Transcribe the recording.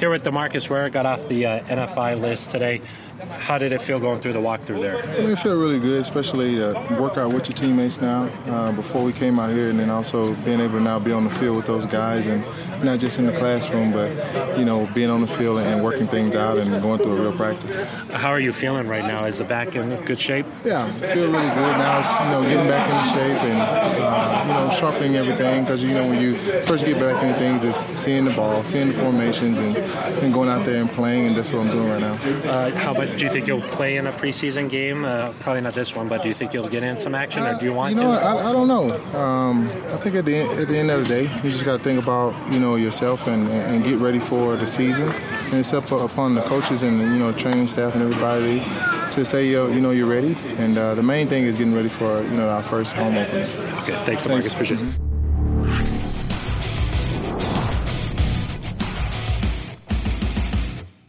Here with DeMarcus Ware, got off the NFI list today. How did it feel going through the walkthrough there? It felt really good, especially to work out with your teammates now before we came out here, and then also being able to now be on the field with those guys, and not just in the classroom, but being on the field and working things out and going through a real practice. How are you feeling right now? Is the back in good shape? Yeah, I feel really good now. It's getting back into shape and sharpening everything, because when you first get back into things, it's seeing the ball, seeing the formations, and going out there and playing, and that's what I'm doing right now. Do you think you'll play in a preseason game? Probably not this one, but do you think you'll get in some action, or do you want to? I don't know. I think at the end of the day, you just got to think about yourself and get ready for the season. And it's up upon the coaches and training staff and everybody to say you're ready. And the main thing is getting ready for our first home opener. Okay, thanks, DeMarcus. Appreciate it.